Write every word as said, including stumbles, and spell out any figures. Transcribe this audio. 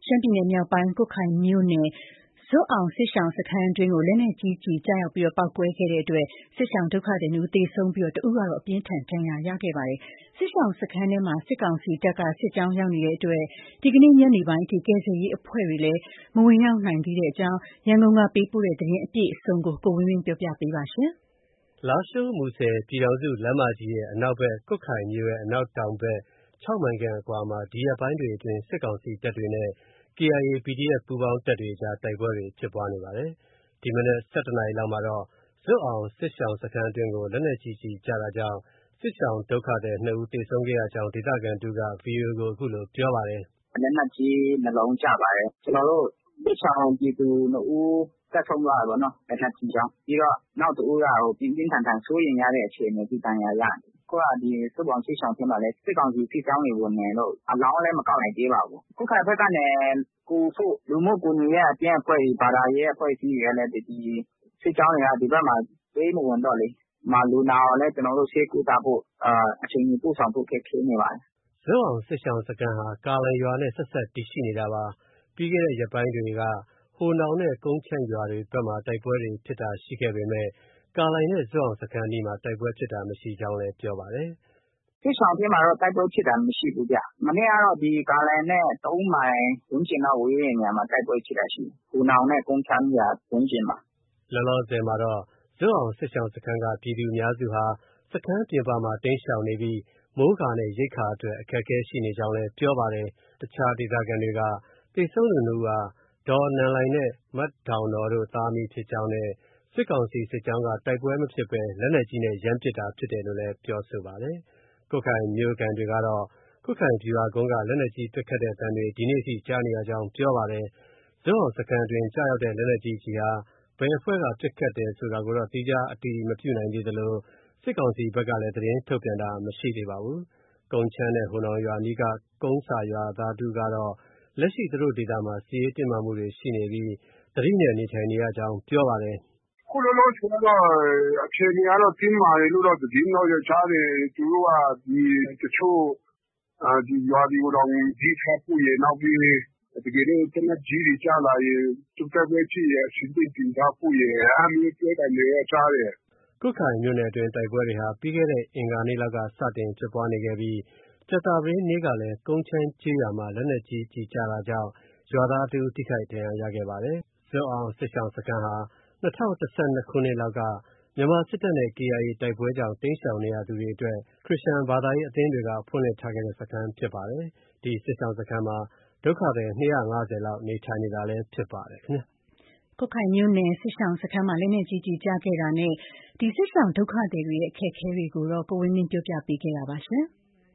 ရှမ်းပြည်နယ်မြောက်ပိုင်းကွတ်ခိုင်မြို့နယ်ဇွတ်အောင်စစ်ရှောင်စခန်းအတွင်းကိုလက်နက်ကြီးကျည်ကျရောက်ပြီးပေါက်ကွဲခဲ့တဲ့အတွက်စစ်ရှောင်ဒုက္ခသည်နှစ်ဦးသေဆုံးပြီးတဦးကတော့အပြင်းထန်ဒဏ်ရာရခဲ့ပါတယ်။စစ်ရှောင်စခန်းထဲမှာစစ်ကောင်စီတပ်ကစစ်ကြောင်းရောက်နေတဲ့အတွက်ဒီကနေ့ညနေပိုင်းအထိကယ်ဆယ်ရေးအဖွဲ့တွေလည်းမဝင်ရောက်နိုင်သေးတဲ့အကြောင်းရန်ကုန်ကပေးပို့တဲ့သတင်းအပြည့်အစုံကိုကိုဝင်းဝင်းပြောပြပေးပါရှင်။လားရှိုးမူဆယ်ပြည်တော်စုလမ်းမကြီးရဲ့အနောက်ဘက်ကွတ်ခိုင်မြို့ရဲ့အနောက်တောင်ဘက်၆မိုင်ခန့်အကွာမှာဒီရက်ပိုင်းတွေအတွင်းစစ်ကောင်စီတပ်တွေနဲ့ ကေအိုင်အေ ပီဒီအက်ဖ် ပူးပေါင်းတပ်တွေကြားတိုက်ပွဲတွေဖြစ်ပွားနေပါတယ်။ဒီမနက်၁၁နာရီလောက်မှာတော့ဇွတ်အောင်စစ်ရှောင်စခန်းအတွင်းကိုလက်နက်ကြီးကျည်ကျတာကြောင့်စစ်ရှောင်ဒုက္ခသည်နှစ်ဦးသေဆုံးခဲ့ရကြောင်းဒေသခံတဦးက ဗွီအိုအေကိုအခုလိုပြောပါတယ်။လက်နက်ကြီးနှလုံးကျပါတယ်။ကျွန်တော်တို့စစ်ရှောင်ပြည်သူနှစ်ဦးတက်ဆုံးသွားတယ်ပေါ့နော်လက်နက်ကြီးကြောင့်ပြီးတော့နောက်တဦးကဟိုပြင်းပြင်းထန်ထန်စိုးရင်ရတဲ့အခြေအနေဒီတန်ရာရတယ်ခုကဒီစုပေါင်းစစ်ဆောင်ချင်းပါလဲစစ်ကောင်စီစစ်ကြောင်းတွေဝင်နေလို့အလောင်းလည်းမကောက်နိုင်သေးပါဘူးခုခါဘက်ကနေကိုဖို့လူမှုကူညီရဲ့အပြင်အဖွဲ့ဘာသာရေးအဖွဲ့အစည်းတွေလည်းဒီစစ်ကြောင်းတွေကဒီဘက်မှာပေးမဝင်တော့လေမာလူနာကိုလည်းကျွန်တော်တို့ဆေးကုသဖို့အာအချိန်ကြီးပို့ဆောင်ဖို့ခက်ခဲနေပါတယ်ဇွတ်အောင်စစ်ဆောင်စခန်းဟာကာလန်ရွာနဲ့ဆက်ဆက်တည်ရှိနေတာပါပြီးခဲ့တဲ့ရက်ပိုင်းတွေကဟိုနောင်နဲ့ကုန်းချမ်းရွာတွေဘက်မှာတိုက်ပွဲတွေဖြစ်တာရှိခဲ့ပေမဲ့ကာလိုင်နဲ့ဇွတ်အောင်စခန်းဒီမှာတိုက်ပွဲဖြစ်တာမရှိကြောင်းလည်းပြောပါတယ်စစ်ဆောင်ပြမှာတော့တိုက်ပွဲဖြစ်တာမရှိဘူးဗျမနေ့ကတော့ဒီကာလိုင်နဲ့သုံးမိုင်ဝန်းကျင်တော့ဝေးတဲ့နေရာမှာတိုက်ပွဲဖြစ်တာရှိဟိုနောင်နဲ့ကုန်းချမ်းရွာဝန်းကျင်မှာလောလောဆယ်မှာတော့ဇွတ်အောင်စစ်ဆောင်စခန်းကပြည်သူအများစုဟာစခန်းပြင်ပမှာတင်းရှောင်နေပြီးမိုးကာနဲ့ရိတ်ခါအတွက်အခက်အခဲရှိနေကြောင်းလည်းပြောပါတယ်တခြားဒေသခံတွေကသေဆုံးသူတို့ဟာဒေါ်နန်လိုင်နဲ့မတ်ဒေါင်တော်တို့သားမီးဖြစ်ကြောင်းနဲ့စစ်ကောင်စီစစ်ကြောင်းကတိုက်ပွဲမဖြစ်ဘဲလက်နက်ကြီးနဲ့ရမ်းပစ်တာဖြစ်တယ်လို့လည်းပြောဆိုပါတယ်။ကွတ်ခိုင်မြို့ကန်တွေကတော့ကွတ်ခိုင်ဗျူဟာကုန်းကလက်နက်ကြီးပစ်ခတ်တဲ့အသံတွေဒီနေ့ထိကြားနေရကြောင်းပြောပါတယ်။ဇွတ်အောင်စခန်းတွင်ကြားရောက်တဲ့လက်နက်ကြီးကြီးဟာဘယ်အဖွဲ့ကပစ်ခတ်တယ်ဆိုတာကိုတော့တိကျအတည်မပြုနိုင်သေးသလိုစစ်ကောင်စီဘက်ကလည်းသတင်းထုတ်ပြန်တာမရှိသေးပါဘူး။ကုန်းချမ်းနဲ့ဟိုနောင်ရွာနီးကကုန်းစာရွာသားတူကတော့လက်ရှိသူတို့ဒေသမှာစီးရေးတင်မှမှုတွေရှိနေပြီးတတိနဲ့နေထိုင်နေရကြောင်းပြောပါတယ်။ခုလုံးလုံးဆိုတော့အခြေအနေကတော့တင်းမာတယ်လို့တော့သတင်းတော့ရချတယ်သူတို့ကဒီတချို့ဒီရွာဒီတော့ဒီဖက်ပူရနောက်ပြီးတကယ်လို့တနက်ကြီးတွေကြာလာရင်သူတက်ပဲချီရအစီအစဉ်တင်တာပူရအမျိုးပြောတယ်လေချားတယ်ကွတ်ခိုင်မြို့နယ်အတွင်းတိုက်ပွဲတွေဟာပြီးခဲ့တဲ့အင်္ဂါနေ့လောက်ကစတင်ဖြစ်ပွားနေခဲ့ပြီးကြာတာပတေးနေ့ကလည်းကုန်းချမ်းကျေးရွာမှာလက်နက်ကြီးကြီးကျတာကြောင့်ရွာသားတူထိခိုက်ဒဏ်ရာရခဲ့ပါတယ်။ဇွတ်အောင်စစ်ရှောင်းစခန်းဟာ၂၀၁၂ခုနှစ်လောက်ကမြန်မာစစ်တပ်နဲ့ ကေအိုင်အေ တိုက်ပွဲကြောင့်တိမ်းရှောင်နေရသူတွေအတွက်ခရစ်ယာန်ဘာသာရေးအသင်းတွေကဖွင့်လှစ်ထားခဲ့တဲ့စခန်းဖြစ်ပါတယ်။ဒီစစ်ရှောင်းစခန်းမှာဒုက္ခသည်၂၅၀လောက်နေထိုင်နေတာလည်းဖြစ်ပါတယ်ခင်ဗျာ။ကွတ်ခိုင်မြို့နယ်စစ်ရှောင်းစခန်းမှာလက်နက်ကြီးကြီးကျခဲ့တာနဲ့ဒီစစ်ရှောင်းဒုက္ခသည်တွေရဲ့အခက်အခဲတွေကိုတော့ကိုဝင်းမင်းပြောပြပေးခဲ့တာပါရှင်။